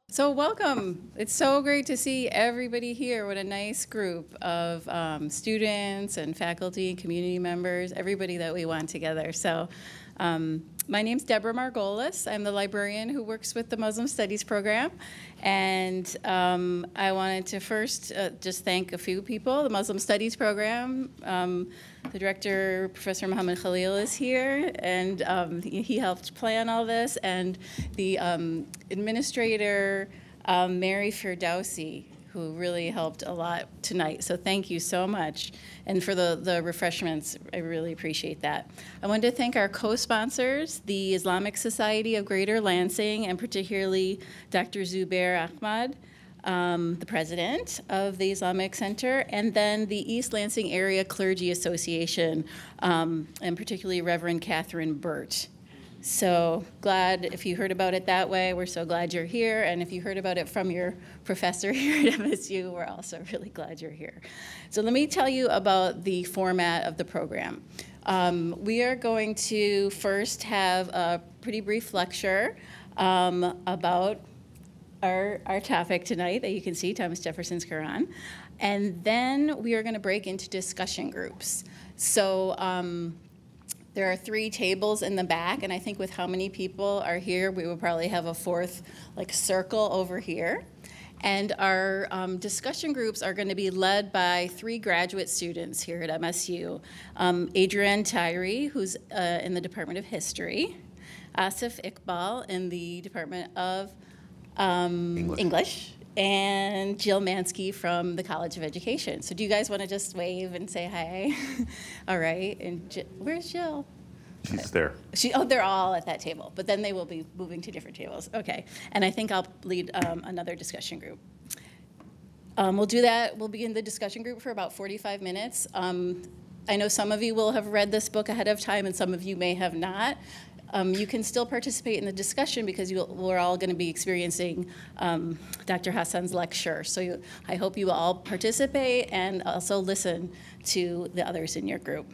So welcome. It's so great to see everybody here. What a nice group of students and faculty, community members, everybody that we want together. So my name's Deborah Margolis. I'm the librarian who works with the Muslim Studies program. And I wanted to first just thank a few people. The Muslim Studies program, the director, Professor Muhammad Khalil, is here, and he helped plan all this. And the administrator, Mary Firdausi, who really helped a lot tonight. So thank you so much. And for the refreshments, I really appreciate that. I wanted to thank our co-sponsors, the Islamic Society of Greater Lansing, and particularly Dr. Zubair Ahmad, the president of the Islamic Center, and then the East Lansing Area Clergy Association, and particularly Reverend Catherine Burt. So glad if you heard about it that way. We're so glad you're here. And if you heard about it from your professor here at MSU, we're also really glad you're here. So let me tell you about the format of the program. We are going to first have a pretty brief lecture about our topic tonight that you can see, Thomas Jefferson's Quran. And then we are going to break into discussion groups. So there are 3 tables in the back, and I think with how many people are here, we will probably have a fourth circle over here. And our discussion groups are going to be led by 3 graduate students here at MSU. Adrienne Tyree, who's in the Department of History, Asif Iqbal in the Department of English, and Jill Mansky from the College of Education. So do you guys want to just wave and say hi? All right. And where's Jill? She's there. They're all at that table, but then they will be moving to different tables. Okay. And I think I'll lead another discussion group. We'll do that. We'll begin the discussion group for about 45 minutes. I know some of you will have read this book ahead of time, and some of you may have not. You can still participate in the discussion because we're all going to be experiencing Dr. Hassan's lecture. So I hope you will all participate and also listen to the others in your group.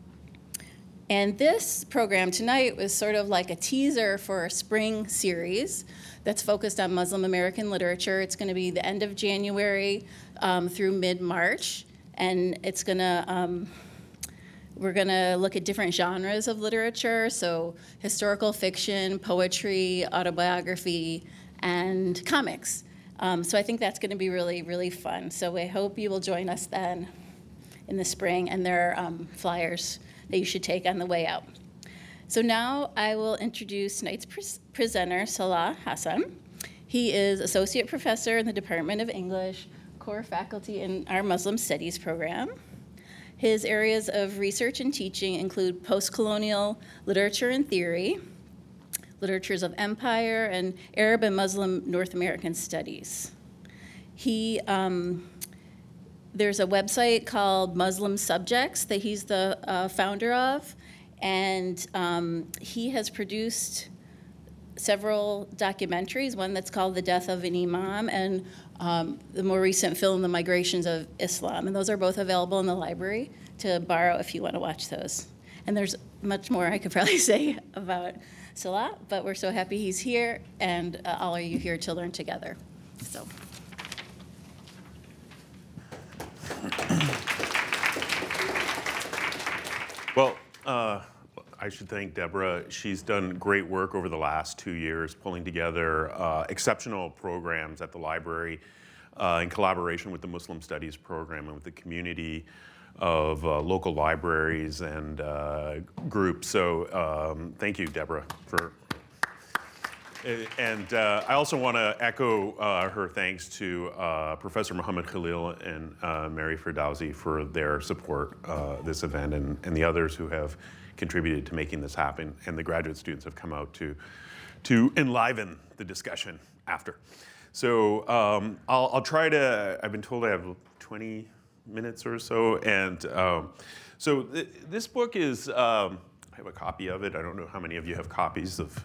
And this program tonight was sort of like a teaser for a spring series that's focused on Muslim American literature. It's going to be the end of January through mid-March, and it's going to we're going to look at different genres of literature, so historical fiction, poetry, autobiography, and comics. So I think that's going to be really, really fun. So I hope you will join us then in the spring, and there are flyers that you should take on the way out. So now I will introduce tonight's presenter, Salah Hassan. He is Associate Professor in the Department of English, core faculty in our Muslim Studies program. His areas of research and teaching include post-colonial literature and theory, literatures of empire, and Arab and Muslim North American studies. There's a website called Muslim Subjects that he's the founder of, and he has produced several documentaries, one that's called The Death of an Imam, and the more recent film, The Migrations of Islam. And those are both available in the library to borrow if you want to watch those. And there's much more I could probably say about Salah, but we're so happy he's here, and all of you here to learn together. So. Well, I should thank Deborah. She's done great work over the last 2 years, pulling together exceptional programs at the library in collaboration with the Muslim Studies program and with the community of local libraries and groups. So thank you, Deborah, for. And I also want to echo her thanks to Professor Muhammad Khalil and Mary Firdausi for their support this event, and the others who have contributed to making this happen, and the graduate students have come out to enliven the discussion after. So I'll try to, I've been told I have 20 minutes or so, and so this book is, I have a copy of it. I don't know how many of you have copies of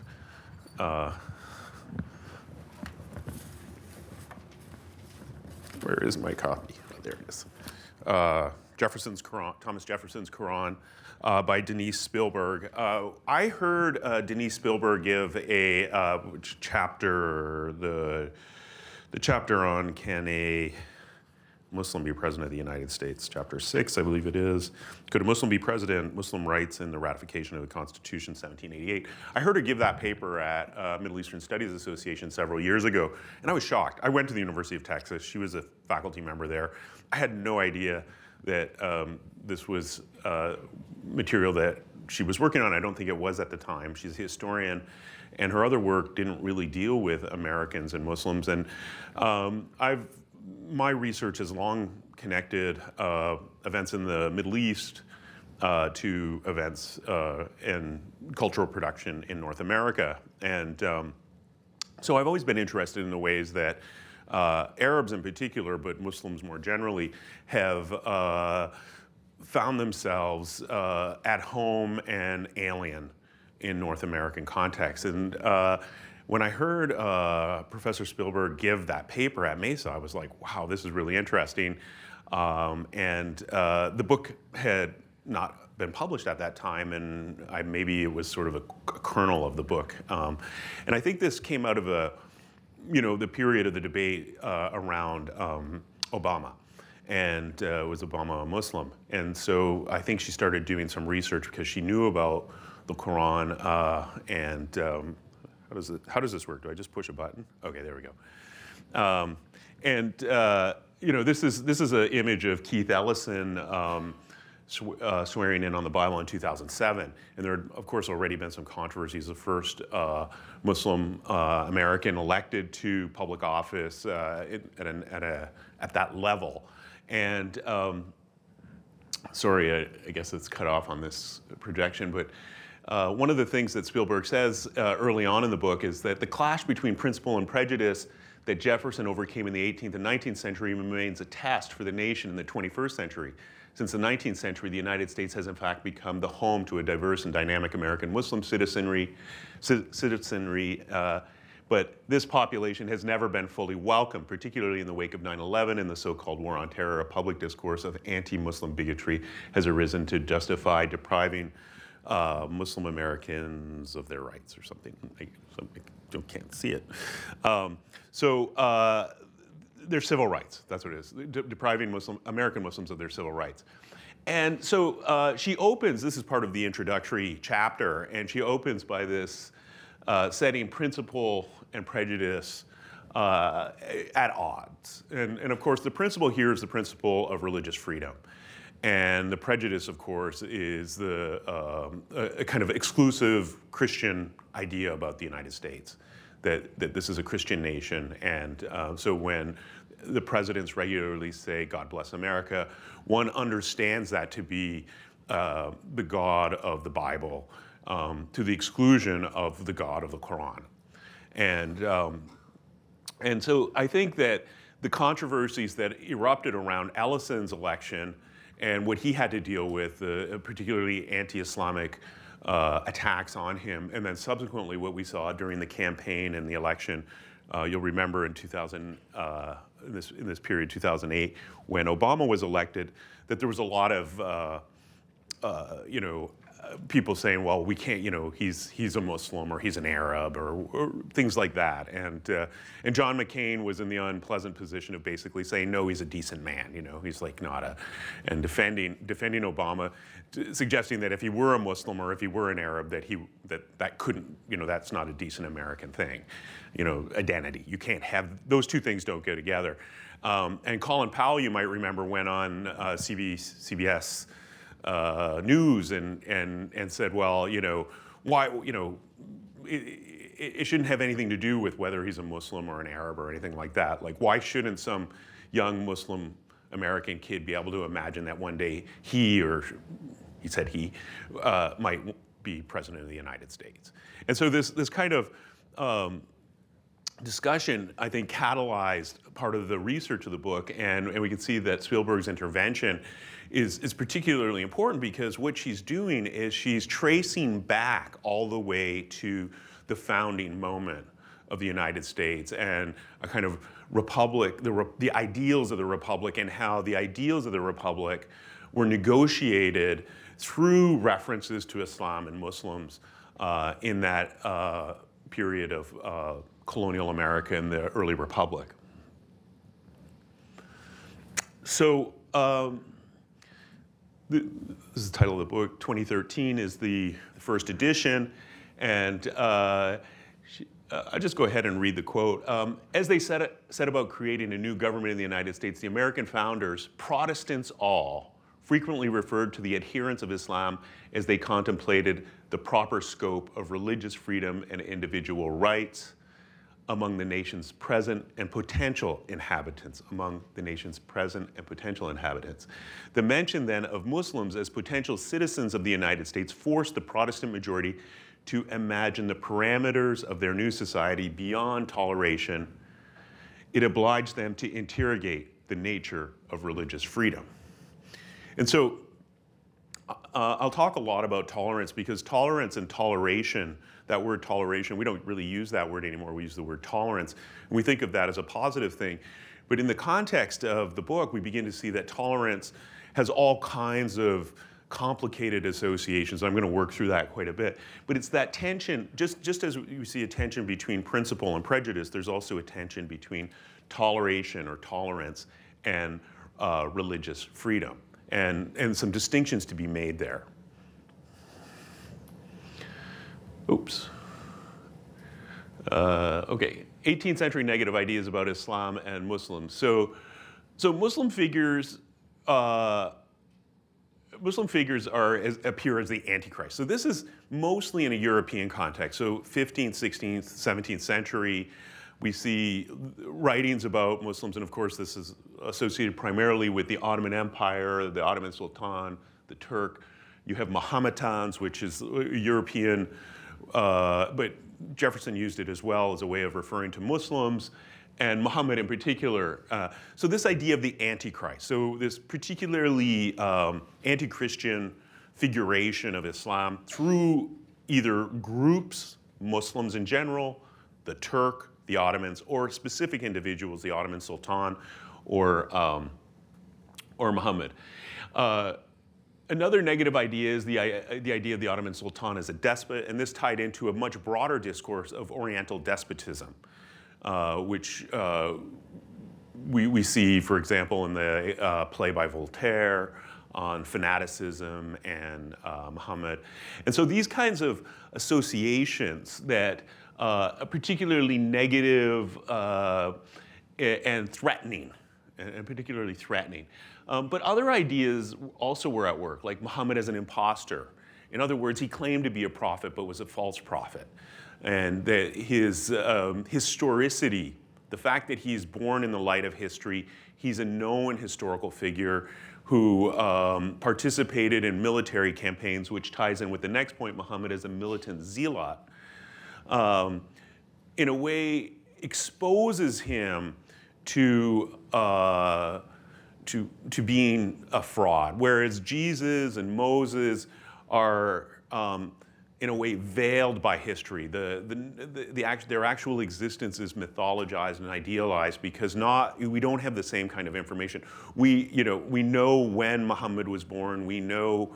where is my copy? Oh, there it is. Thomas Jefferson's Quran by Denise Spielberg. I heard Denise Spielberg give a chapter, the chapter on Can a Muslim be President of the United States, chapter 6, I believe it is. Could a Muslim be president? Muslim rights and the ratification of the Constitution, 1788. I heard her give that paper at Middle Eastern Studies Association several years ago, and I was shocked. I went to the University of Texas. She was a faculty member there. I had no idea that this was material that she was working on. I don't think it was at the time. She's a historian, and her other work didn't really deal with Americans and Muslims. And my research has long connected events in the Middle East to events in cultural production in North America. And so I've always been interested in the ways that Arabs in particular, but Muslims more generally, have found themselves at home and alien in North American context. And when I heard Professor Spielberg give that paper at Mesa, I was like, wow, this is really interesting. And the book had not been published at that time, and maybe it was sort of a kernel of the book. And I think this came out of the period of the debate around Obama. And was Obama a Muslim? And so I think she started doing some research because she knew about the Quran and how does this work? Do I just push a button? Okay, there we go. This is an image of Keith Ellison swearing in on the Bible in 2007, and there had, of course, already been some controversies. The first Muslim American elected to public office at that level, and sorry, I guess it's cut off on this projection, but. One of the things that Spielberg says early on in the book is that the clash between principle and prejudice that Jefferson overcame in the 18th and 19th century remains a test for the nation in the 21st century. Since the 19th century, the United States has in fact become the home to a diverse and dynamic American Muslim citizenry, but this population has never been fully welcomed, particularly in the wake of 9/11 and the so-called war on terror. A public discourse of anti-Muslim bigotry has arisen to justify depriving Muslim Americans of their rights or something. I can't see it. Their civil rights, that's what it is, depriving American Muslims of their civil rights. And so she opens, this is part of the introductory chapter, and she opens by this setting principle and prejudice at odds. And of course, the principle here is the principle of religious freedom. And the prejudice, of course, is a kind of exclusive Christian idea about the United States, that this is a Christian nation. And so when the presidents regularly say, God bless America, one understands that to be the God of the Bible, to the exclusion of the God of the Quran. And so I think that the controversies that erupted around Ellison's election and what he had to deal with, particularly anti-Islamic attacks on him, and then subsequently what we saw during the campaign and the election. You'll remember in this period, 2008, when Obama was elected, that there was a lot of people saying, well, we can't, he's a Muslim or he's an Arab or things like that. And John McCain was in the unpleasant position of basically saying, no, he's a decent man, he's like not and defending Obama, suggesting that if he were a Muslim or if he were an Arab, that couldn't, that's not a decent American thing, identity. You can't have, those two things don't go together. And Colin Powell, you might remember, went on CBS News and said, well, why, it shouldn't have anything to do with whether he's a Muslim or an Arab or anything like that. Like, why shouldn't some young Muslim American kid be able to imagine that one day he might be president of the United States? And so this kind of discussion, I think, catalyzed part of the research of the book, and we can see that Spielberg's intervention is particularly important because what she's doing is she's tracing back all the way to the founding moment of the United States and a kind of republic, the ideals of the republic, and how the ideals of the republic were negotiated through references to Islam and Muslims in that period of colonial America and the early Republic. So this is the title of the book. 2013 is the first edition, and I'll just go ahead and read the quote. As they set about creating a new government in the United States, the American founders, Protestants all, frequently referred to the adherents of Islam as they contemplated the proper scope of religious freedom and individual rights among the nation's present and potential inhabitants, The mention then of Muslims as potential citizens of the United States forced the Protestant majority to imagine the parameters of their new society beyond toleration. It obliged them to interrogate the nature of religious freedom. And so I'll talk a lot about tolerance, because tolerance and toleration, that word toleration, we don't really use that word anymore. We use the word tolerance, and we think of that as a positive thing. But in the context of the book, we begin to see that tolerance has all kinds of complicated associations. I'm going to work through that quite a bit. But it's that tension, just as you see a tension between principle and prejudice, there's also a tension between toleration or tolerance and religious freedom, and some distinctions to be made there. Oops. Okay, 18th century negative ideas about Islam and Muslims. So Muslim figures appear as the Antichrist. So this is mostly in a European context. So 15th, 16th, 17th century, we see writings about Muslims, and of course this is associated primarily with the Ottoman Empire, the Ottoman Sultan, the Turk. You have Mahometans, which is European, but Jefferson used it as well as a way of referring to Muslims, and Muhammad in particular. So this idea of the Antichrist, so this particularly anti-Christian figuration of Islam through either groups, Muslims in general, the Turk, the Ottomans, or specific individuals, the Ottoman Sultan or Muhammad. Another negative idea is the idea of the Ottoman Sultan as a despot, and this tied into a much broader discourse of Oriental despotism, which we see, for example, in the play by Voltaire on fanaticism and Muhammad. And so these kinds of associations that are particularly negative and threatening, and particularly threatening. But other ideas also were at work, like Muhammad as an imposter. In other words, he claimed to be a prophet, but was a false prophet. And that his historicity, the fact that he's born in the light of history, he's a known historical figure who participated in military campaigns, which ties in with the next point, Muhammad as a militant zealot, in a way exposes him to being a fraud, whereas Jesus and Moses are in a way veiled by history. Their actual existence is mythologized and idealized because we don't have the same kind of information. We know when Muhammad was born. We know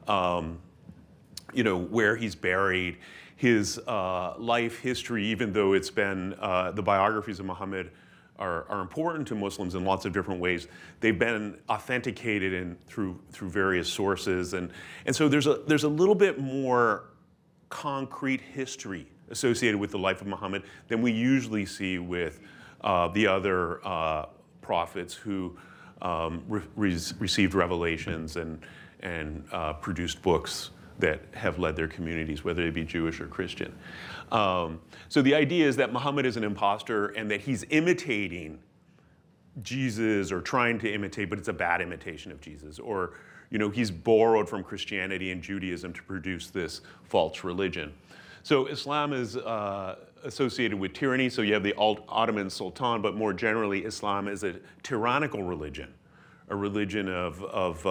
where he's buried. His life history, even though it's been the biographies of Muhammad are important to Muslims in lots of different ways. They've been authenticated through various sources, and so there's a little bit more concrete history associated with the life of Muhammad than we usually see with the other prophets who received revelations and produced books that have led their communities, whether they be Jewish or Christian. So the idea is that Muhammad is an imposter and that he's imitating Jesus or trying to imitate, but it's a bad imitation of Jesus. Or, he's borrowed from Christianity and Judaism to produce this false religion. So Islam is associated with tyranny. So you have the Ottoman Sultan, but more generally, Islam is a tyrannical religion, a religion of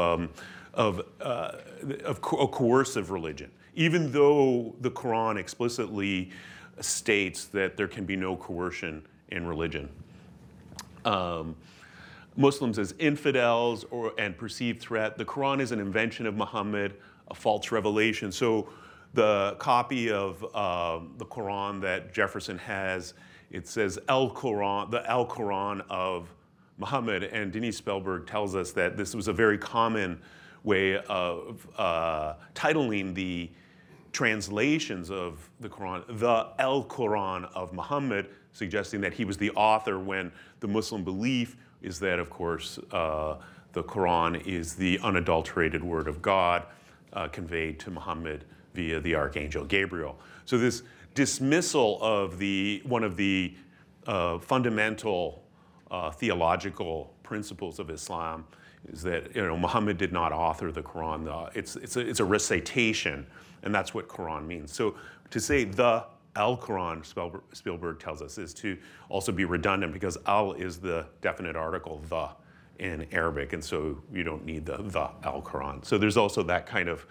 a coercive religion, even though the Quran explicitly states that there can be no coercion in religion. Muslims as infidels and perceived threat. The Quran is an invention of Muhammad, a false revelation. So the copy of the Quran that Jefferson has, it says the Al Quran of Muhammad, and Denise Spellberg tells us that this was a very common way of titling the translations of the Quran, the Al Quran of Muhammad, suggesting that he was the author, when the Muslim belief is that, of course, the Quran is the unadulterated word of God conveyed to Muhammad via the Archangel Gabriel. So this dismissal of one of the fundamental theological principles of Islam is that Muhammad did not author the Quran. It's a recitation, and that's what Quran means. So to say the Al-Quran, Spielberg tells us, is to also be redundant, because al is the definite article, the, in Arabic, and so you don't need the Al-Quran. So there's also that kind of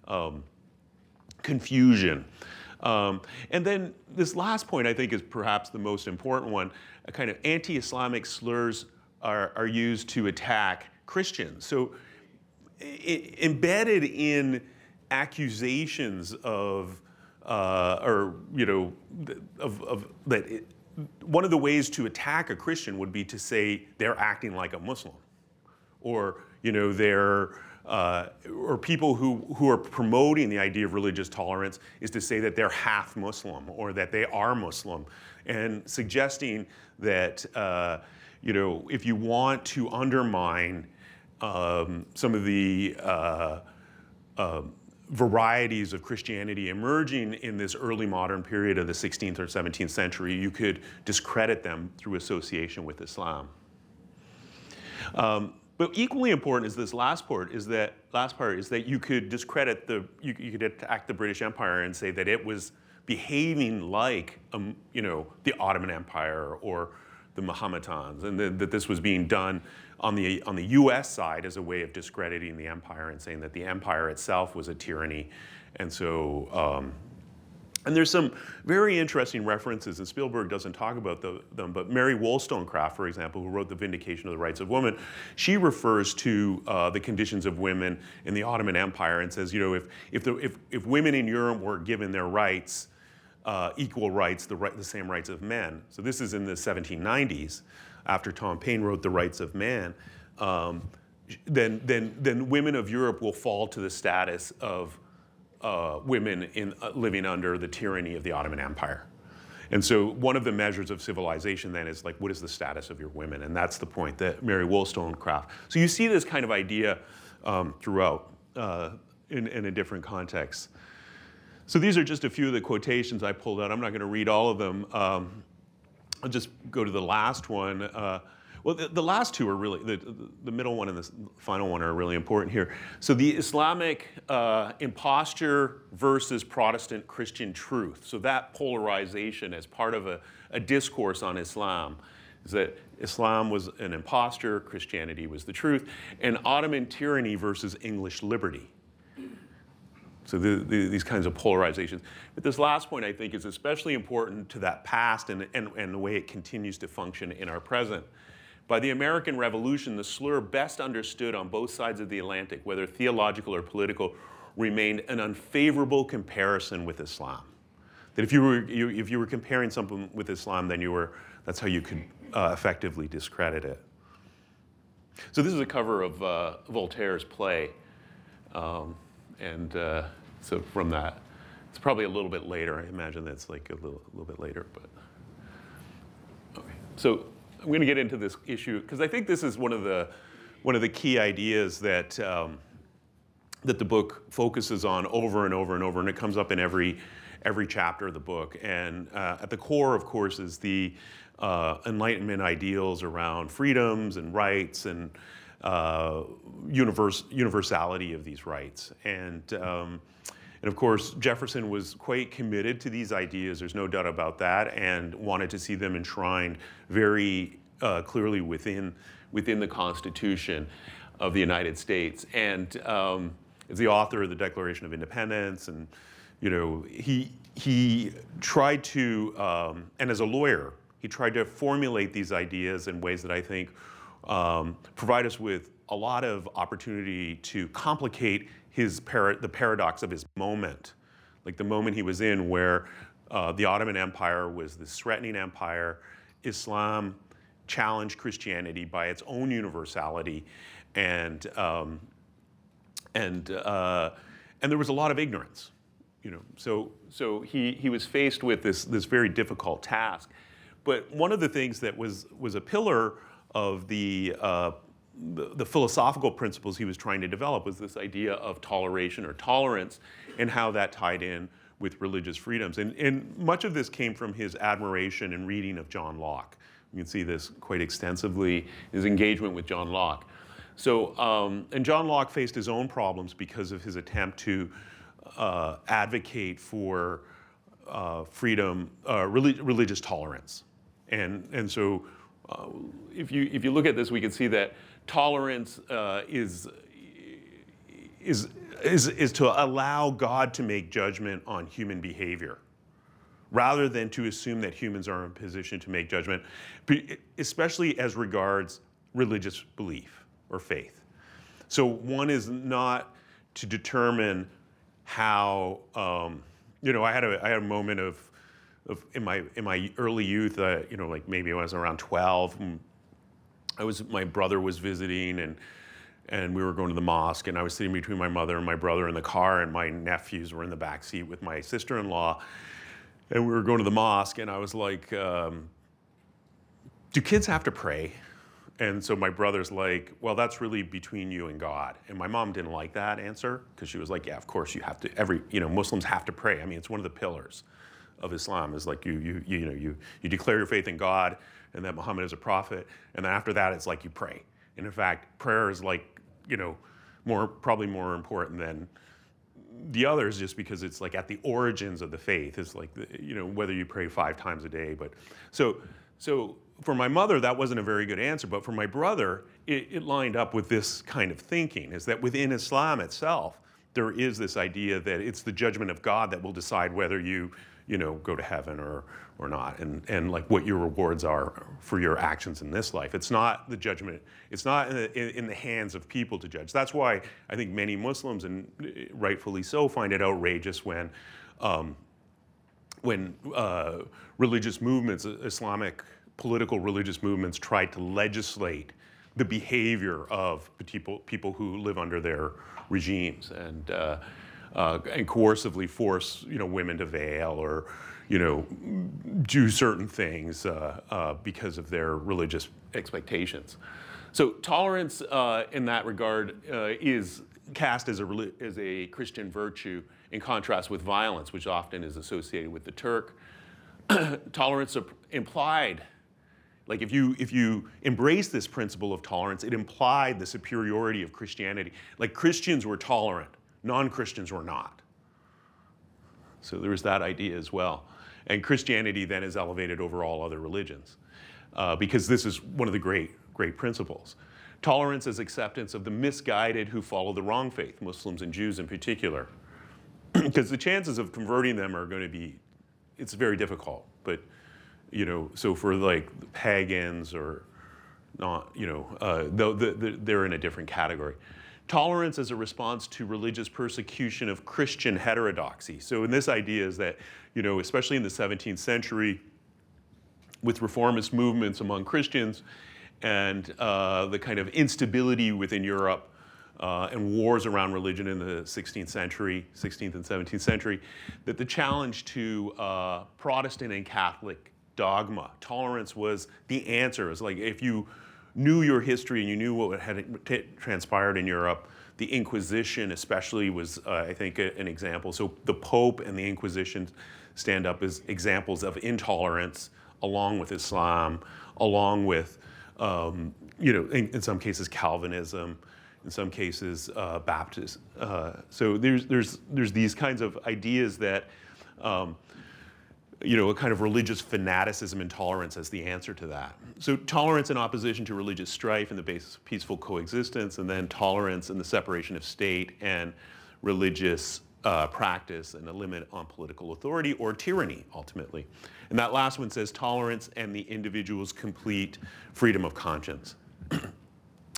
confusion. And then this last point, I think, is perhaps the most important one. A kind of anti-Islamic slurs are used to attack Christians. So embedded in accusations of one of the ways to attack a Christian would be to say they're acting like a Muslim, or they're or people who are promoting the idea of religious tolerance is to say that they're half Muslim or that they are Muslim, and suggesting that if you want to undermine some of the varieties of Christianity emerging in this early modern period of the 16th or 17th century, you could discredit them through association with Islam. But equally important is this last part is that you could discredit you could attack the British Empire and say that it was behaving like the Ottoman Empire or the Mahometans, and that this was being done on the U.S. side as a way of discrediting the empire and saying that the empire itself was a tyranny. And so, and there's some very interesting references, and Spielberg doesn't talk about them, but Mary Wollstonecraft, for example, who wrote The Vindication of the Rights of Women, she refers to the conditions of women in the Ottoman Empire and says, if women in Europe were given their rights, equal rights, the same rights of men. So this is in the 1790s, after Tom Paine wrote The Rights of Man. Then women of Europe will fall to the status of women living under the tyranny of the Ottoman Empire. And so one of the measures of civilization then is what is the status of your women? And that's the point that Mary Wollstonecraft. So you see this kind of idea throughout in a different context. So these are just a few of the quotations I pulled out. I'm not going to read all of them. I'll just go to the last one. The last two are really, the middle one and the final one are really important here. So the Islamic imposture versus Protestant Christian truth. So that polarization as part of a discourse on Islam is that Islam was an imposture, Christianity was the truth, and Ottoman tyranny versus English liberty. So these kinds of polarizations. But this last point, I think, is especially important to that past and the way it continues to function in our present. By the American Revolution, the slur best understood on both sides of the Atlantic, whether theological or political, remained an unfavorable comparison with Islam. That if you were comparing something with Islam, then that's how you could effectively discredit it. So this is a cover of Voltaire's play. So from that, it's probably a little bit later. I imagine that's a little bit later, but okay. So I'm going to get into this issue because I think this is one of the key ideas that that the book focuses on over and over and over, and it comes up in every chapter of the book. And at the core, of course, is the Enlightenment ideals around freedoms and rights and universality of these rights. And of course, Jefferson was quite committed to these ideas, there's no doubt about that, and wanted to see them enshrined very clearly within the Constitution of the United States. And as the author of the Declaration of Independence, and he tried to, and as a lawyer, he tried to formulate these ideas in ways that I think provide us with a lot of opportunity to complicate the paradox of his moment, like the moment he was in, where the Ottoman Empire was this threatening empire. Islam challenged Christianity by its own universality, and there was a lot of ignorance. So he was faced with this very difficult task. But one of the things that was a pillar of the philosophical principles he was trying to develop was this idea of toleration or tolerance, and how that tied in with religious freedoms. And much of this came from his admiration and reading of John Locke. You can see this quite extensively, his engagement with John Locke. So, and John Locke faced his own problems because of his attempt to advocate for freedom, religious tolerance. And so if you look at this, we can see that tolerance is to allow God to make judgment on human behavior, rather than to assume that humans are in a position to make judgment, especially as regards religious belief or faith. So one is not to determine how, I had a moment of in my early youth, like maybe when I was around 12, my brother was visiting, and we were going to the mosque, and I was sitting between my mother and my brother in the car, and my nephews were in the back seat with my sister-in-law, and we were going to the mosque, and I was like, do kids have to pray? And so my brother's like, well, that's really between you and God. And my mom didn't like that answer, because she was like, yeah, of course you have to. Muslims have to pray. I mean, it's one of the pillars of Islam, is like you declare your faith in God and that Muhammad is a prophet, and then after that it's like you pray. And in fact, prayer is like, probably more important than the others, just because it's like at the origins of the faith. It's like, whether you pray 5 times a day. But so for my mother, that wasn't a very good answer. But for my brother, it lined up with this kind of thinking, is that within Islam itself, there is this idea that it's the judgment of God that will decide whether you go to heaven or not, and like what your rewards are for your actions in this life. It's not the judgment. It's not in the hands of people to judge. That's why I think many Muslims, and rightfully so, find it outrageous when religious movements, Islamic political religious movements, try to legislate the behavior of people who live under their regimes, and coercively force women to veil, or do certain things because of their religious expectations. So tolerance in that regard is cast as a Christian virtue, in contrast with violence, which often is associated with the Turk. Tolerance implied, like if you embrace this principle of tolerance, it implied the superiority of Christianity. Like Christians were tolerant, non-Christians were not. So there was that idea as well. And Christianity then is elevated over all other religions, because this is one of the great principles. Tolerance is acceptance of the misguided who follow the wrong faith, Muslims and Jews in particular, because the chances of converting them are going to be, it's very difficult. But so for like pagans or not, they're in a different category. Tolerance is a response to religious persecution of Christian heterodoxy. So in this idea is that, especially in the 17th century, with reformist movements among Christians and the kind of instability within Europe and wars around religion in the 16th and 17th century, that the challenge to Protestant and Catholic dogma, tolerance was the answer. It's like if you knew your history and you knew what had transpired in Europe, the Inquisition especially was, I think, an example. So the Pope and the Inquisition stand up as examples of intolerance, along with Islam, along with, in some cases Calvinism, in some cases Baptist. So there's these kinds of ideas that, a kind of religious fanaticism and tolerance as the answer to that. So tolerance in opposition to religious strife and the basis of peaceful coexistence, and then tolerance in the separation of state and religious practice, and a limit on political authority or tyranny, ultimately. And that last one says tolerance and the individual's complete freedom of conscience.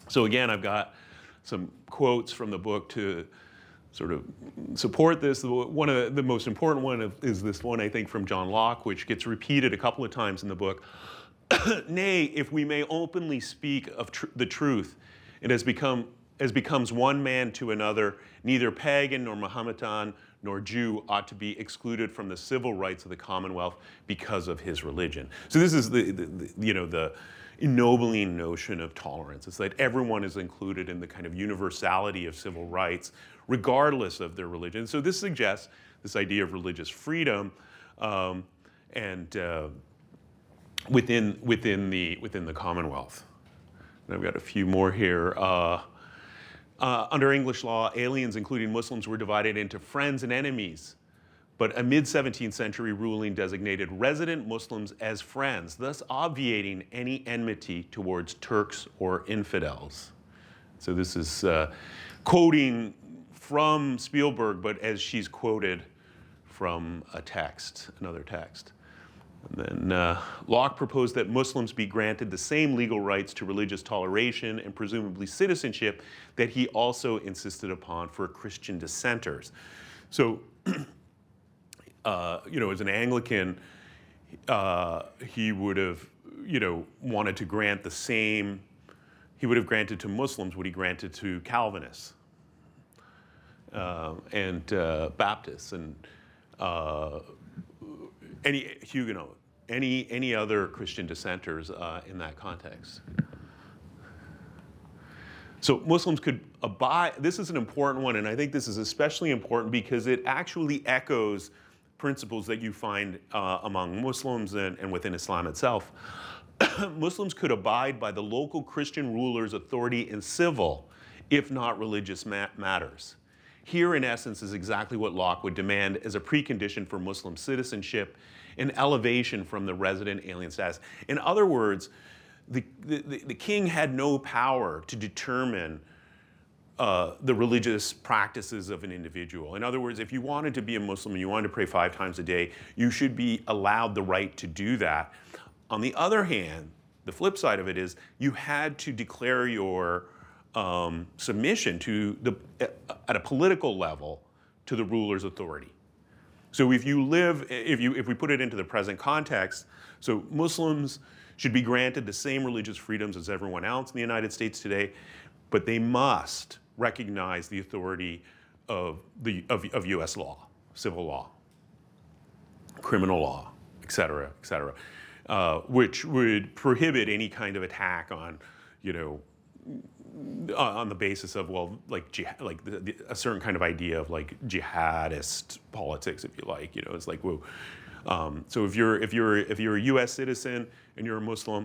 So again, I've got some quotes from the book to sort of support this. One of the most important one is this one, I think, from John Locke, which gets repeated a couple of times in the book. Nay, if we may openly speak of the truth, it has becomes one man to another, neither pagan nor Mohammedan nor Jew ought to be excluded from the civil rights of the Commonwealth because of his religion. So this is the ennobling notion of tolerance. It's that everyone is included in the kind of universality of civil rights, regardless of their religion. So this suggests this idea of religious freedom, and within the Commonwealth. And I've got a few more here. Under English law, aliens, including Muslims, were divided into friends and enemies. But a mid-17th century ruling designated resident Muslims as friends, thus obviating any enmity towards Turks or infidels. So this is quoting from Spielberg, but as she's quoted from another text. And then Locke proposed that Muslims be granted the same legal rights to religious toleration and presumably citizenship that he also insisted upon for Christian dissenters. So, as an Anglican, he would have, wanted to grant the same, he would have granted to Muslims what he granted to Calvinists and Baptists and any Huguenot, any other Christian dissenters in that context. So Muslims could abide. This is an important one, and I think this is especially important because it actually echoes principles that you find among Muslims and within Islam itself. Muslims could abide by the local Christian ruler's authority in civil, if not religious matters. Here, in essence, is exactly what Locke would demand as a precondition for Muslim citizenship, an elevation from the resident alien status. In other words, the king had no power to determine the religious practices of an individual. In other words, if you wanted to be a Muslim and you wanted to pray 5 times a day, you should be allowed the right to do that. On the other hand, the flip side of it is you had to declare your submission to at a political level to the ruler's authority. So if we put it into the present context, so Muslims should be granted the same religious freedoms as everyone else in the United States today, but they must recognize the authority of U.S. law, civil law, criminal law, et cetera, which would prohibit any kind of attack on the basis of a certain kind of idea of like jihadist politics, if you like. It's like whoa. So if you're a U.S. citizen and you're a Muslim,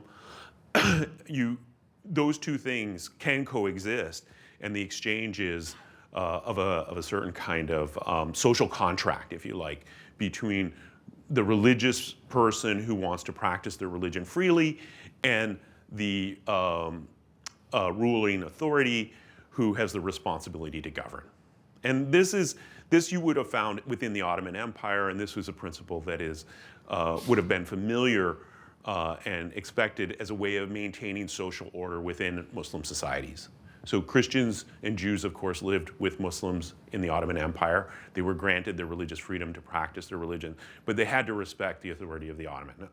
those two things can coexist, and the exchange is of a certain kind of social contract, if you like, between the religious person who wants to practice their religion freely and the ruling authority who has the responsibility to govern. And this you would have found within the Ottoman Empire, and this was a principle that would have been familiar and expected as a way of maintaining social order within Muslim societies. So Christians and Jews, of course, lived with Muslims in the Ottoman Empire. They were granted their religious freedom to practice their religion, but they had to respect the authority of the Ottoman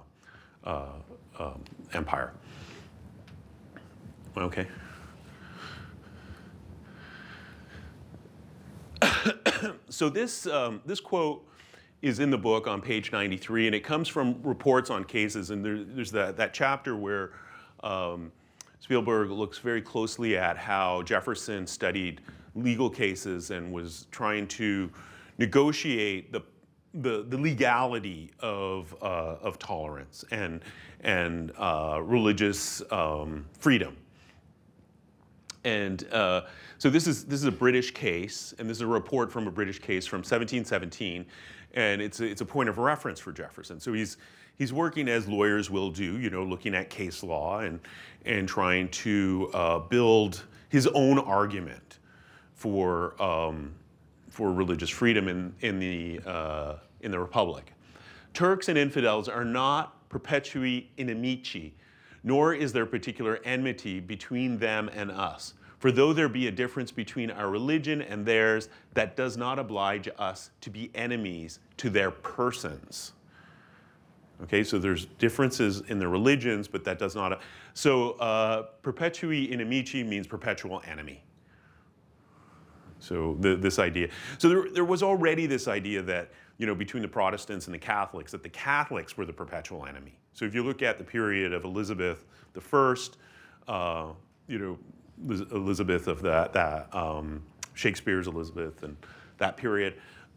Empire. Okay. So this quote is in the book on page 93, and it comes from reports on cases. And there's that chapter where Spielberg looks very closely at how Jefferson studied legal cases and was trying to negotiate the legality of tolerance and religious freedom. And so this is a British case, and this is a report from a British case from 1717, and it's a point of reference for Jefferson. So he's working as lawyers will do, looking at case law and trying to build his own argument for religious freedom in the Republic. Turks and infidels are not perpetui inimici, nor is there particular enmity between them and us. For though there be a difference between our religion and theirs, that does not oblige us to be enemies to their persons. Okay, so there's differences in the religions, but that does not. So perpetui inimici means perpetual enemy. So this idea. So there was already this idea that, between the Protestants and the Catholics, that the Catholics were the perpetual enemy. So if you look at the period of Elizabeth I, Elizabeth of that Shakespeare's Elizabeth and that period,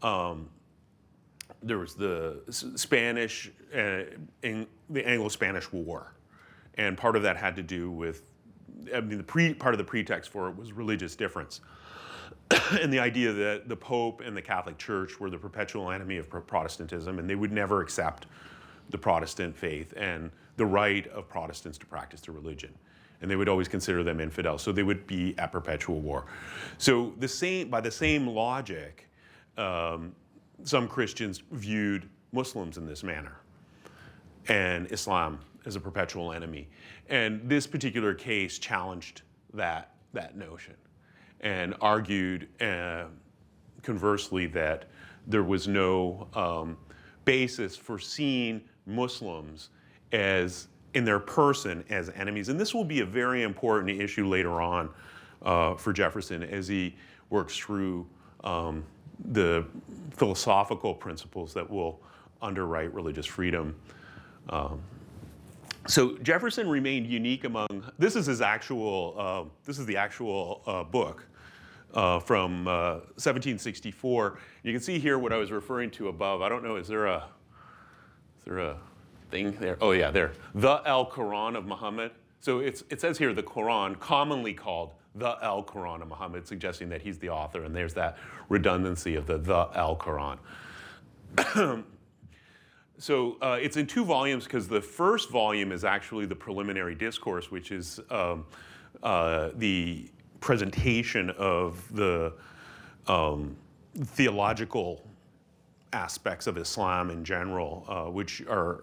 there was the Spanish, the Anglo-Spanish War, and part of that had to do with, part of the pretext for it was religious difference. And the idea that the Pope and the Catholic Church were the perpetual enemy of Protestantism, and they would never accept the Protestant faith and the right of Protestants to practice their religion. And they would always consider them infidels, so they would be at perpetual war. So by the same logic, some Christians viewed Muslims in this manner, and Islam as a perpetual enemy. And this particular case challenged that notion, and argued conversely that there was no basis for seeing Muslims as in their person as enemies. And this will be a very important issue later on for Jefferson as he works through the philosophical principles that will underwrite religious freedom. So Jefferson remained unique among, this is the actual book from 1764. You can see here what I was referring to above. I don't know, is there a thing there? Oh yeah, there. The Al-Quran of Muhammad. So it says here the Quran, commonly called the Al-Quran of Muhammad, suggesting that he's the author, and there's that redundancy of the Al-Quran. So it's in 2 volumes because the first volume is actually the preliminary discourse, which is the presentation of the theological aspects of Islam in general, which are,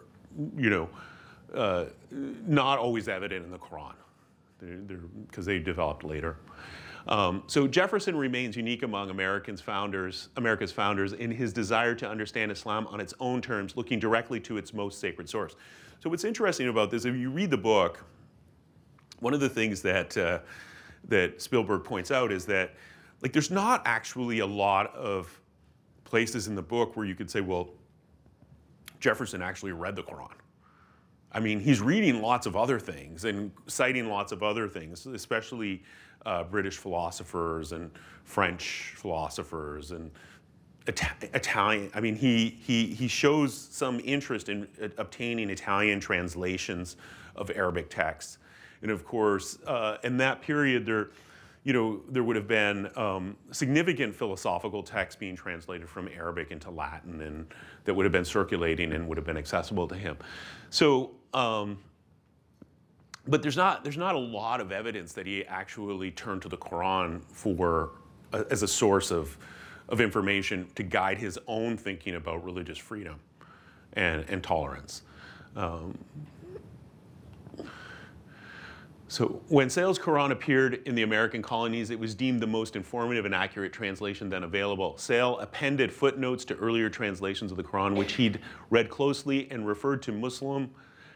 not always evident in the Quran, because they developed later. So Jefferson remains unique among America's founders in his desire to understand Islam on its own terms, looking directly to its most sacred source. So what's interesting about this, if you read the book, one of the things that Spielberg points out is that there's not actually a lot of places in the book where you could say, well, Jefferson actually read the Quran. I mean, he's reading lots of other things and citing lots of other things, especially British philosophers and French philosophers and Italian. I mean, he shows some interest in obtaining Italian translations of Arabic texts. And of course, in that period, there would have been significant philosophical texts being translated from Arabic into Latin, and that would have been circulating and would have been accessible to him. So, but there's not a lot of evidence that he actually turned to the Quran as a source of information to guide his own thinking about religious freedom and tolerance. So when Sale's Quran appeared in the American colonies, it was deemed the most informative and accurate translation then available. Sale appended footnotes to earlier translations of the Quran, which he'd read closely and referred to Muslim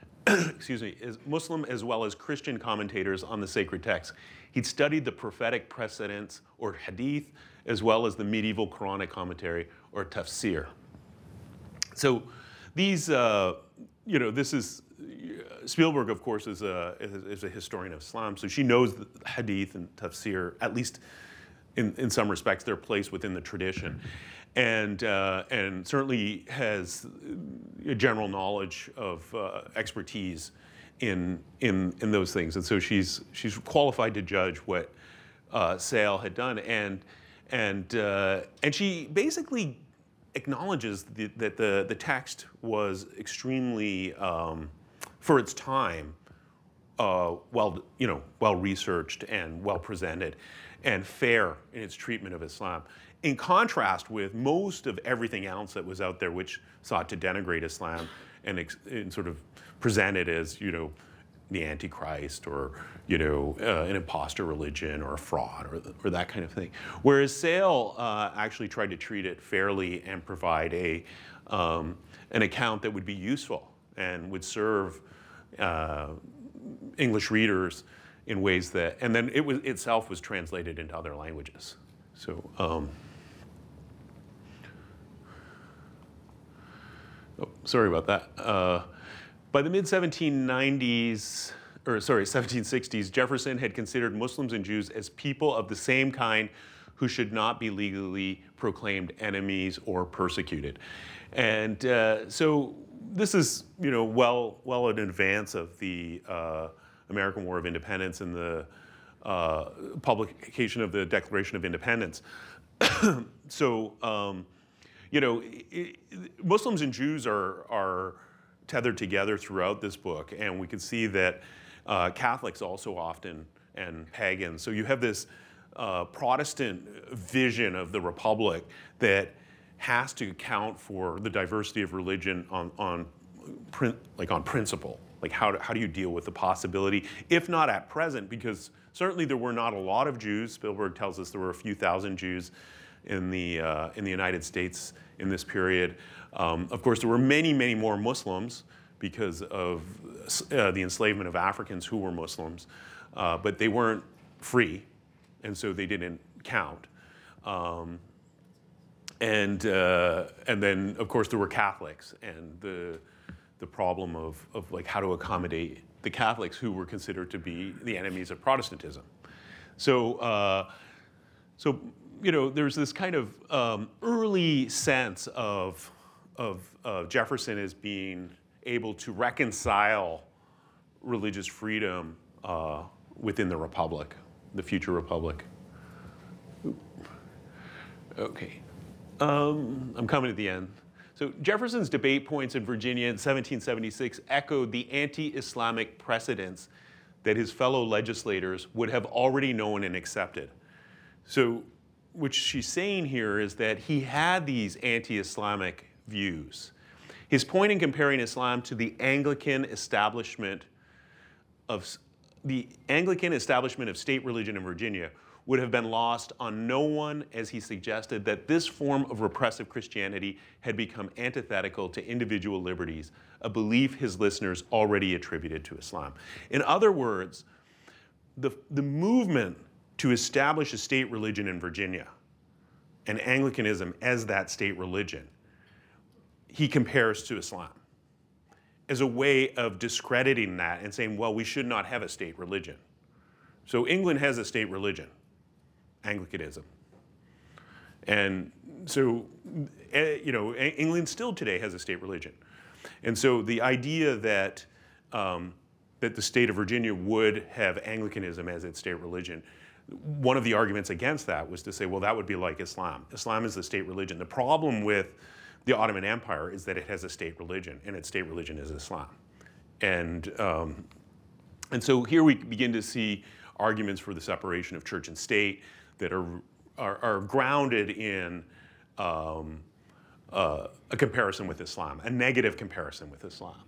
as well as Christian commentators on the sacred text. He'd studied the prophetic precedents, or hadith, as well as the medieval Quranic commentary, or tafsir. So these, this is, Spielberg, of course, is a historian of Islam, so she knows the hadith and tafsir, at least in some respects, their place within the tradition, and certainly has a general knowledge of expertise in those things, and so she's qualified to judge what Sale had done, and she basically acknowledges that the text was extremely for its time, well researched and well presented, and fair in its treatment of Islam. In contrast with most of everything else that was out there, which sought to denigrate Islam and sort of present it as the Antichrist or, an imposter religion or a fraud or that kind of thing. Whereas Sale actually tried to treat it fairly and provide an account that would be useful and would serve English readers in ways that, and then itself was translated into other languages. So, sorry about that. By the mid-1760s, Jefferson had considered Muslims and Jews as people of the same kind who should not be legally proclaimed enemies or persecuted. And so this is, well in advance of the American War of Independence and the publication of the Declaration of Independence. So, Muslims and Jews are tethered together throughout this book, and we can see that Catholics also often, and pagans. So you have this Protestant vision of the Republic that has to account for the diversity of religion on principle. Like how do you deal with the possibility, if not at present, because certainly there were not a lot of Jews. Spielberg tells us there were a few thousand Jews in the United States in this period. Of course, there were many, many more Muslims because of the enslavement of Africans who were Muslims, but they weren't free, and so they didn't count. And then, of course, there were Catholics, and the problem of like how to accommodate the Catholics who were considered to be the enemies of Protestantism. So, there's this kind of early sense of Jefferson as being able to reconcile religious freedom within the Republic, the future Republic. Okay, I'm coming to the end. So Jefferson's debate points in Virginia in 1776 echoed the anti-Islamic precedents that his fellow legislators would have already known and accepted. So what she's saying here is that he had these anti-Islamic views. His point in comparing Islam to the Anglican establishment of state religion in Virginia would have been lost on no one as he suggested that this form of repressive Christianity had become antithetical to individual liberties, a belief his listeners already attributed to Islam. In other words, the movement to establish a state religion in Virginia and Anglicanism as that state religion, he compares to Islam as a way of discrediting that and saying, well, we should not have a state religion. So England has a state religion, Anglicanism. And so, England still today has a state religion. And so the idea that that the state of Virginia would have Anglicanism as its state religion, one of the arguments against that was to say, well, that would be like Islam. Islam is the state religion. The problem with the Ottoman Empire is that it has a state religion, and its state religion is Islam. And so here we begin to see arguments for the separation of church and state that are grounded in a comparison with Islam, a negative comparison with Islam.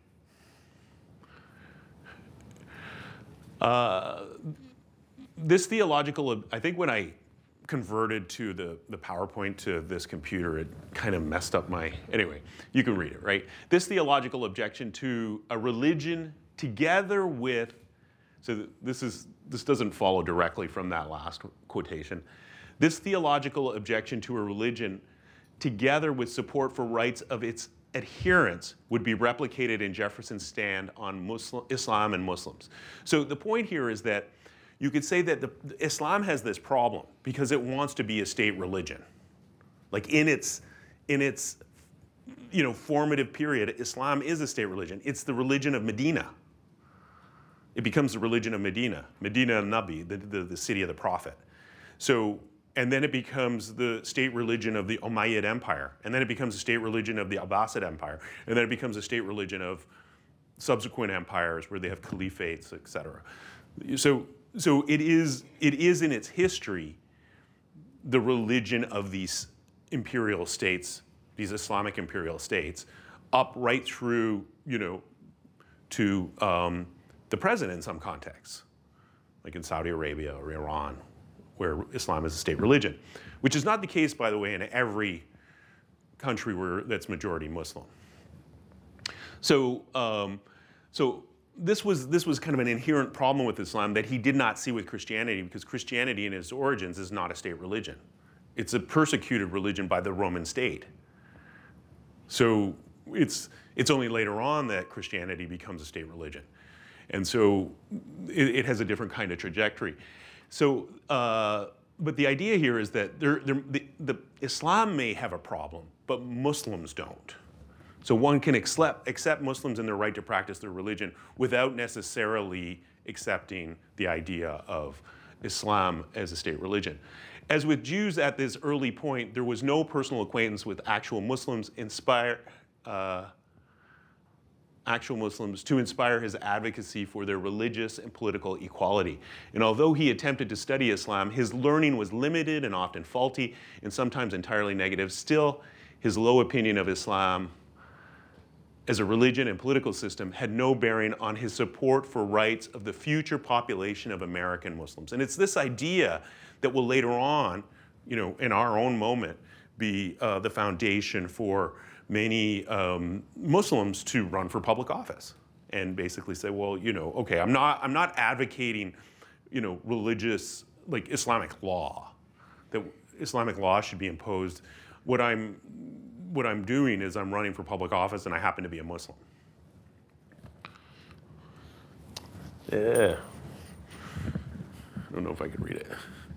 This theological, I think when I converted to the PowerPoint to this computer, it kind of messed up anyway, you can read it, right? This theological objection to a religion together with, so this doesn't follow directly from that last quotation. This theological objection to a religion together with support for rights of its adherents would be replicated in Jefferson's stand on Islam and Muslims. So the point here is that you could say that Islam has this problem because it wants to be a state religion. Like in its formative period, Islam is a state religion. It's the religion of Medina. It becomes the religion of Medina al-Nabi, the city of the prophet. So, and then it becomes the state religion of the Umayyad Empire, and then it becomes a state religion of the Abbasid Empire, and then it becomes a state religion of subsequent empires where they have caliphates, etc. So it is in its history the religion of these imperial states, these Islamic imperial states, up right through to the president in some contexts, like in Saudi Arabia or Iran, where Islam is a state religion, which is not the case, by the way, in every country that's majority Muslim. So, this was kind of an inherent problem with Islam that he did not see with Christianity, because Christianity in its origins is not a state religion. It's a persecuted religion by the Roman state. So it's only later on that Christianity becomes a state religion. And so it has a different kind of trajectory. So, but the idea here is that the Islam may have a problem, but Muslims don't. So one can accept Muslims in their right to practice their religion without necessarily accepting the idea of Islam as a state religion. As with Jews at this early point, there was no personal acquaintance with actual Muslims to inspire his advocacy for their religious and political equality. And although he attempted to study Islam, his learning was limited and often faulty and sometimes entirely negative. Still, his low opinion of Islam as a religion and political system had no bearing on his support for rights of the future population of American Muslims. And it's this idea that will later on, in our own moment, be the foundation for many Muslims to run for public office and basically say, well, okay, I'm not advocating, religious, like Islamic law, that Islamic law should be imposed. What I'm doing is I'm running for public office and I happen to be a Muslim. Yeah. I don't know if I could read it.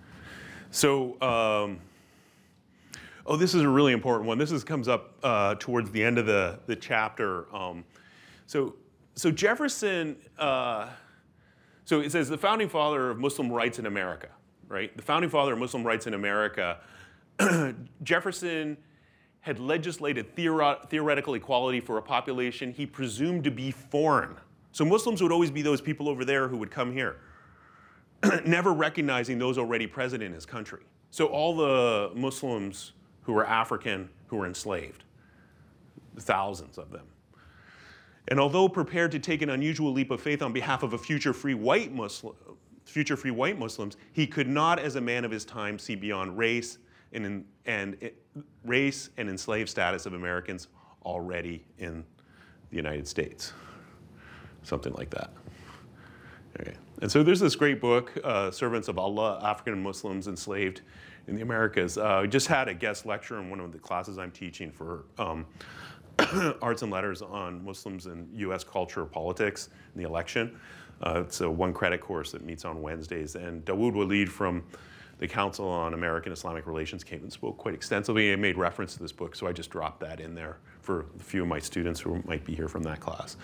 So, this is a really important one. This comes up towards the end of the chapter. So Jefferson, so it says the founding father of Muslim rights in America, right? The founding father of Muslim rights in America, Jefferson had legislated theoretical equality for a population he presumed to be foreign. So Muslims would always be those people over there who would come here, never recognizing those already present in his country. So all the Muslims who were African, who were enslaved, thousands of them. And although prepared to take an unusual leap of faith on behalf of a future free white Muslims, he could not, as a man of his time, see beyond race and enslaved status of Americans already in the United States. Something like that. Okay. And so there's this great book, Servants of Allah, African Muslims Enslaved in the Americas. I just had a guest lecture in one of the classes I'm teaching for arts and letters on Muslims and U.S. culture or politics in the election. It's a one credit course that meets on Wednesdays. And Dawood Walid from the Council on American Islamic Relations came and spoke quite extensively and made reference to this book, so I just dropped that in there for a few of my students who might be here from that class.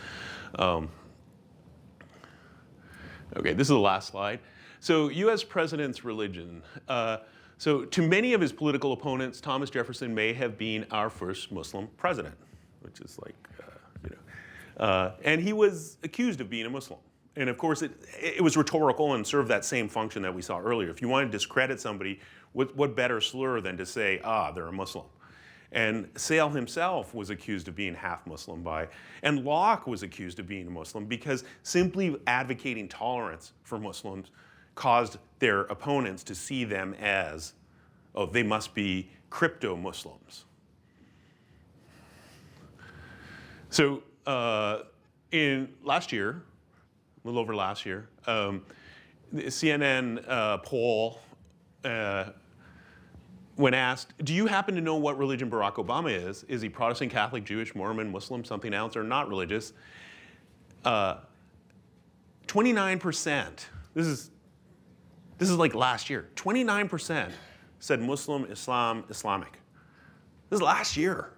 Okay, this is the last slide. So U.S. president's religion. So to many of his political opponents, Thomas Jefferson may have been our first Muslim president, which is like, and he was accused of being a Muslim. And of course, it was rhetorical and served that same function that we saw earlier. If you want to discredit somebody, what better slur than to say, they're a Muslim? And Sale himself was accused of being half Muslim and Locke was accused of being a Muslim because simply advocating tolerance for Muslims caused their opponents to see them as, they must be crypto-Muslims. So in last year, a little over last year, the CNN poll, when asked, do you happen to know what religion Barack Obama is? Is he Protestant, Catholic, Jewish, Mormon, Muslim, something else, or not religious? 29%, this is like last year, 29% said Muslim, Islam, Islamic. This is last year.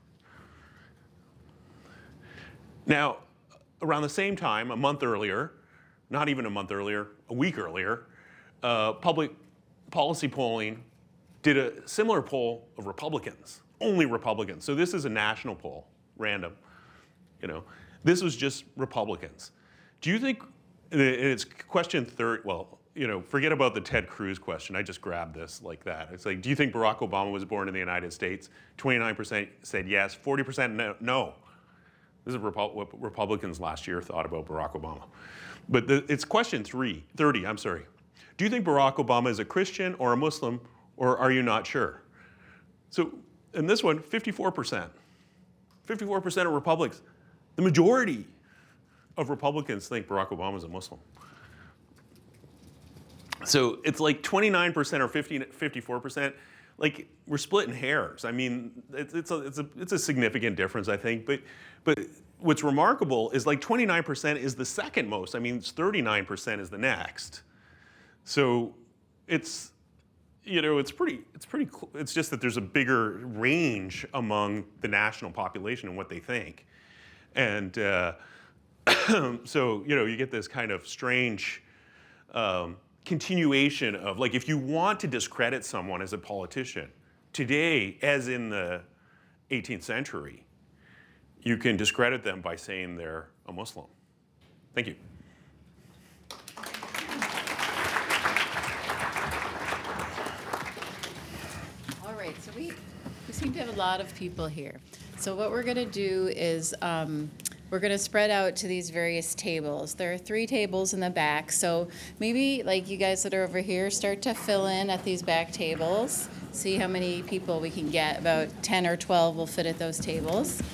Now, around the same time, a month earlier, not even a month earlier, a week earlier, public policy polling did a similar poll of Republicans, only Republicans. So this is a national poll, random. This was just Republicans. Do you think, it's question 30, forget about the Ted Cruz question. I just grabbed this like that. It's like, do you think Barack Obama was born in the United States? 29% said yes, 40% no. This is what Republicans last year thought about Barack Obama. But it's question 30, I'm sorry. Do you think Barack Obama is a Christian or a Muslim, or are you not sure? So in this one, 54%. 54% of Republicans. The majority of Republicans think Barack Obama is a Muslim. So it's like 29% or 54%. Like, we're splitting hairs. I mean, it's a significant difference, I think. But what's remarkable is like 29% is the second most. I mean, 39% is the next. So it's, it's just that there's a bigger range among the national population and what they think. And so, you get this kind of strange continuation of, like, if you want to discredit someone as a politician, today, as in the 18th century, you can discredit them by saying they're a Muslim. Thank you. All right, so we seem to have a lot of people here. So what we're going to do is we're going to spread out to these various tables. There are 3 tables in the back, so maybe, like, you guys that are over here, start to fill in at these back tables. See how many people we can get. About 10 or 12 will fit at those tables.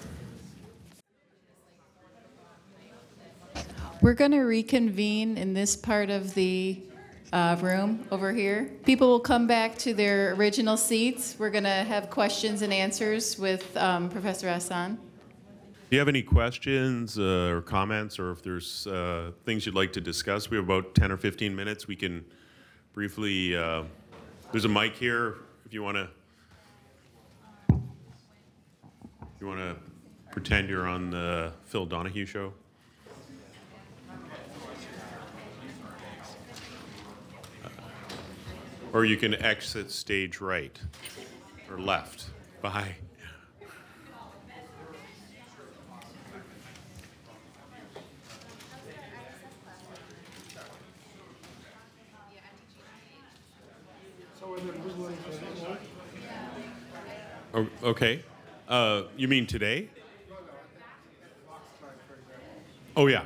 We're going to reconvene in this part of the room over here. People will come back to their original seats. We're going to have questions and answers with Professor Hassan. Do you have any questions or comments, or if there's things you'd like to discuss? We have about 10 or 15 minutes. We can briefly, there's a mic here if you want to pretend you're on the Phil Donahue show. Or you can exit stage right or left. Bye. Okay. You mean today? Oh, yeah.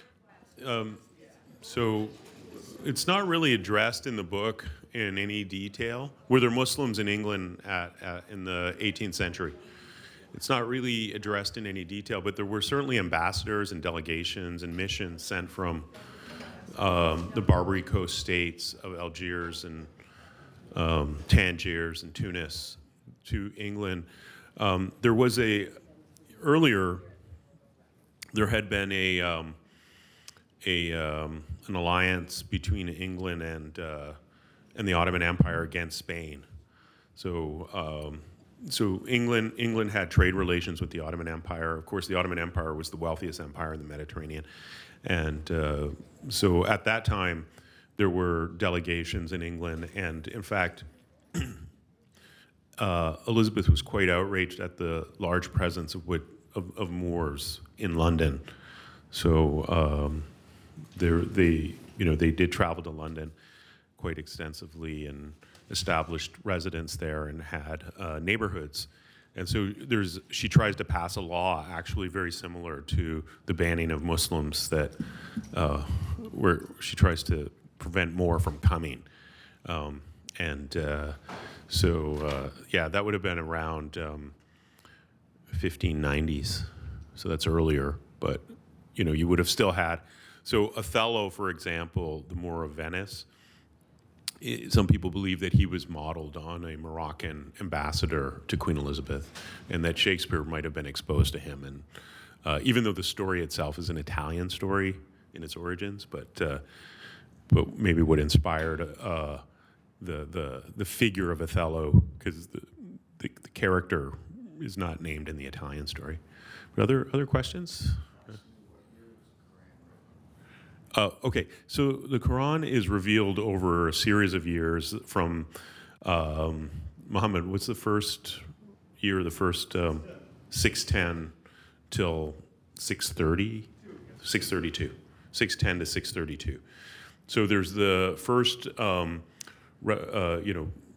So it's not really addressed in the book in any detail. Were there Muslims in England in the 18th century? It's not really addressed in any detail, but there were certainly ambassadors and delegations and missions sent from the Barbary Coast states of Algiers and Tangiers and Tunis to England. There was earlier there had been an alliance between England and the Ottoman Empire against Spain. So England had trade relations with the Ottoman Empire. Of course, the Ottoman Empire was the wealthiest empire in the Mediterranean, and so at that time there were delegations in England, and in fact. Elizabeth was quite outraged at the large presence of Moors in London. So they did travel to London quite extensively and established residence there and had neighborhoods. And so she tries to pass a law actually very similar to the banning of Muslims where she tries to prevent more from coming. That would have been around 1590s. So that's earlier, but you would have still had. So Othello, for example, the Moor of Venice, some people believe that he was modeled on a Moroccan ambassador to Queen Elizabeth, and that Shakespeare might have been exposed to him. And even though the story itself is an Italian story in its origins, but maybe what inspired the figure of Othello, because the character is not named in the Italian story. But other questions? Okay, so the Quran is revealed over a series of years from Muhammad. What's the first year? The first 610 till 630, 632, 610 to 632. So there's the first,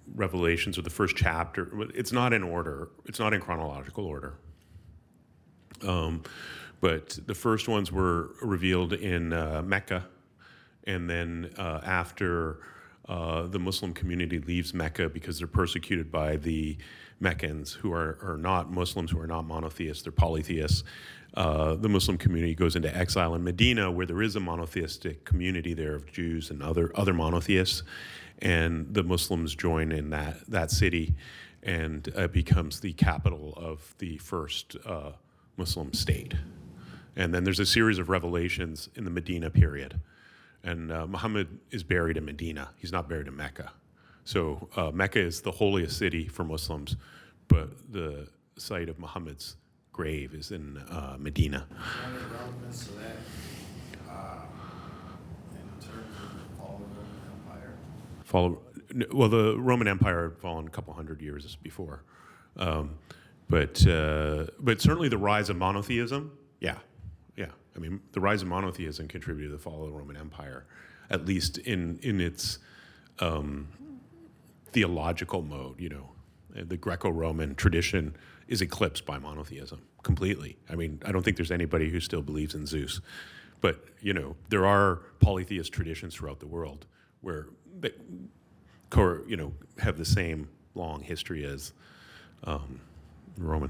revelations, or the first chapter. It's not in order. It's not in chronological order. But the first ones were revealed in Mecca, and then after the Muslim community leaves Mecca because they're persecuted by the Meccans, who are not Muslims, who are not monotheists, they're polytheists. The Muslim community goes into exile in Medina, where there is a monotheistic community there of Jews and other monotheists, and the Muslims join in that city, and it becomes the capital of the first Muslim state. And then there's a series of revelations in the Medina period. And Muhammad is buried in Medina. He's not buried in Mecca. So Mecca is the holiest city for Muslims, but the site of Muhammad's grave is in Medina. Any relevance to that in terms of fall of the Roman Empire? Well, the Roman Empire had fallen a couple hundred years before. But certainly the rise of monotheism, yeah. I mean, the rise of monotheism contributed to the fall of the Roman Empire, at least in its theological mode. The Greco-Roman tradition is eclipsed by monotheism completely. I mean, I don't think there's anybody who still believes in Zeus. But, there are polytheist traditions throughout the world where they have the same long history as Roman.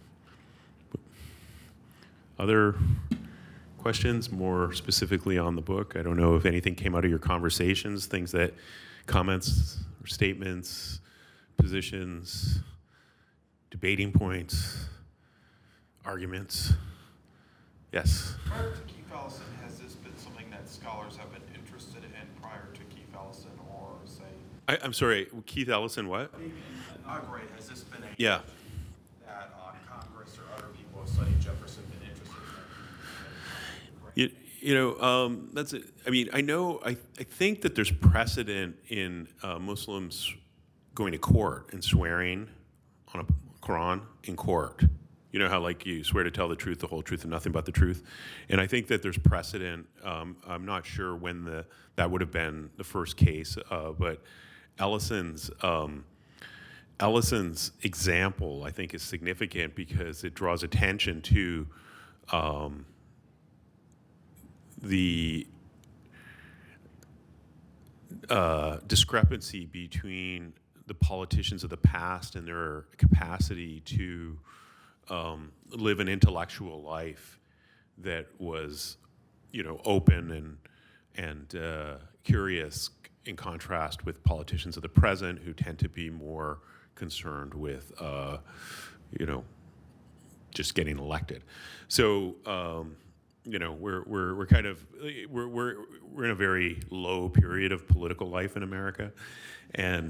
Other questions more specifically on the book? I don't know if anything came out of your conversations, comments or statements, positions, debating points, arguments. Yes? Prior to Keith Ellison, has this been something that scholars have been interested in prior to Keith Ellison, or say... I'm sorry, Keith Ellison, what? Inaugurate, has this been a... Yeah. that Congress or other people have studied Jefferson been interested in? That's it. I mean, I think that there's precedent in Muslims going to court and swearing on a Quran in court. You know how you swear to tell the truth, the whole truth, and nothing but the truth? And I think that there's precedent. I'm not sure when that would have been the first case, but Ellison's example, I think, is significant because it draws attention to the discrepancy between the politicians of the past and their capacity to live an intellectual life that was, open and curious, in contrast with politicians of the present who tend to be more concerned with, just getting elected. So, we're kind of we're in a very low period of political life in America, and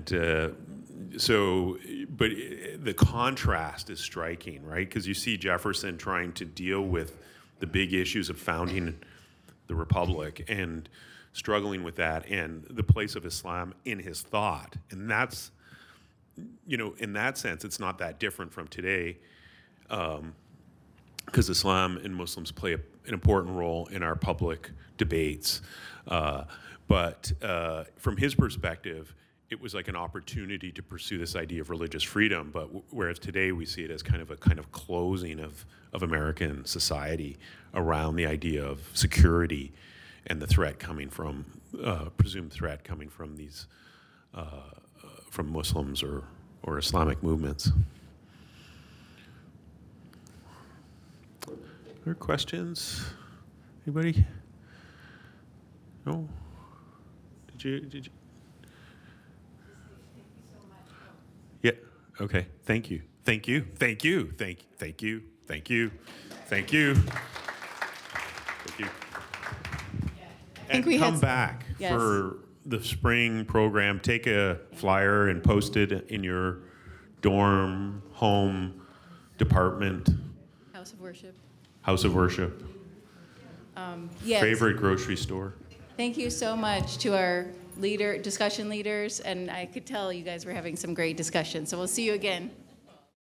but the contrast is striking, right? Because you see Jefferson trying to deal with the big issues of founding the republic and struggling with that, and the place of Islam in his thought, and that's, in that sense, it's not that different from today. Because Islam and Muslims play an important role in our public debates. But from his perspective, it was like an opportunity to pursue this idea of religious freedom. But whereas today we see it as kind of closing of American society around the idea of security and the threat coming from, presumed threat coming from these, from Muslims or Islamic movements. Other questions? Anybody? No? Did you? Yeah. Okay. Thank you. Thank you. Thank you. Thank you. Thank you. Thank you. Thank you. Thank you. And come back for the spring program. Take a flyer and post it in your dorm, home, department. House of worship. House of worship. Yes. Favorite grocery store. Thank you so much to our discussion leaders, and I could tell you guys were having some great discussions. So we'll see you again.